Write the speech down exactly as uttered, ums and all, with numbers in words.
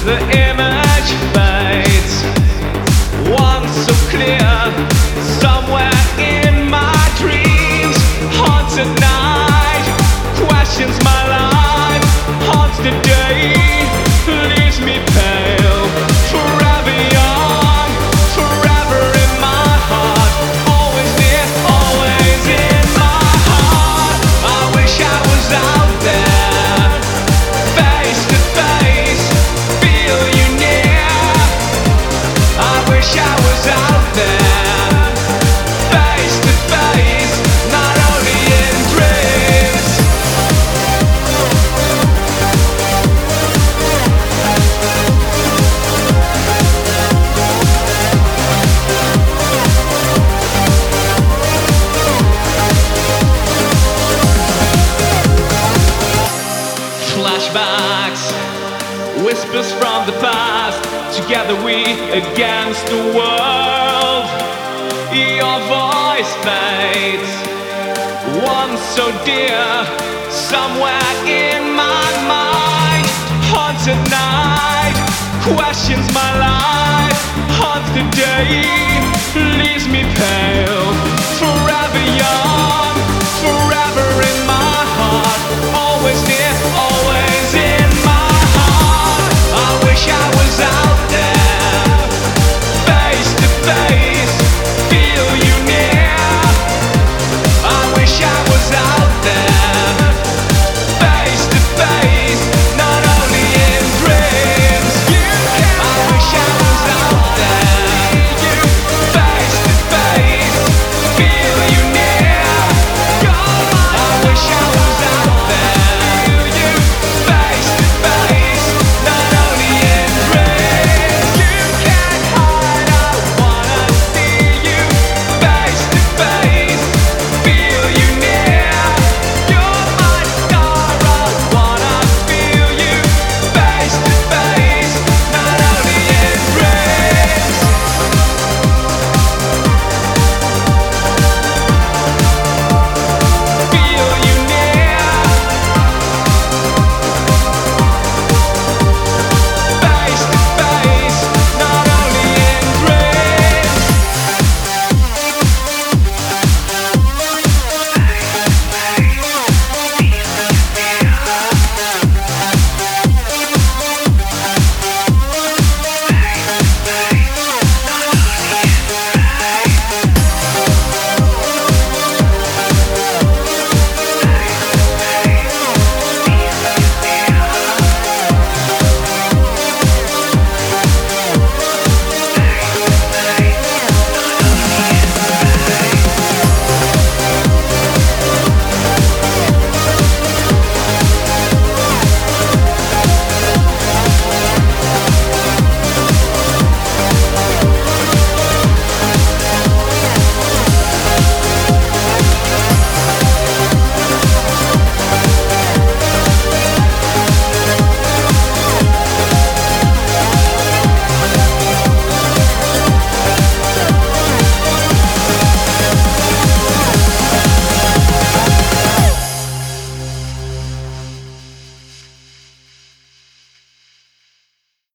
The image fades, once so clear, somewhere in my dreams. Haunts at night, questions my life, haunts the day, leaves me pale. Forever young, forever in my heart, always near, always in my heart. I wish I was out there, face to face, feel you near. I wish I was out there, face to face, not only in dreams. Flashbacks, whispers from the past, together we against the world. Your voice fades, once so dear, somewhere in my mind. Haunts at night, questions my life, haunts the day, leaves me pale.